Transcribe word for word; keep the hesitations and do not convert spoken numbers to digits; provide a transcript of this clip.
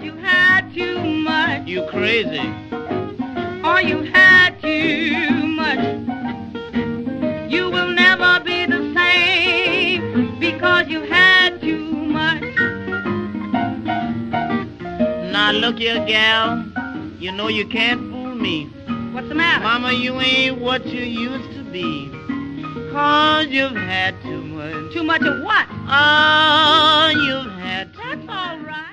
because you had too much. You crazy. Or you had too much. You will never be the same because you had too much. Now look here, gal. You know you can't fool me. What's the matter? Mama, you ain't what you used to be. Cause you've had too much. Too much of what? Oh, you've had too That's much. all right.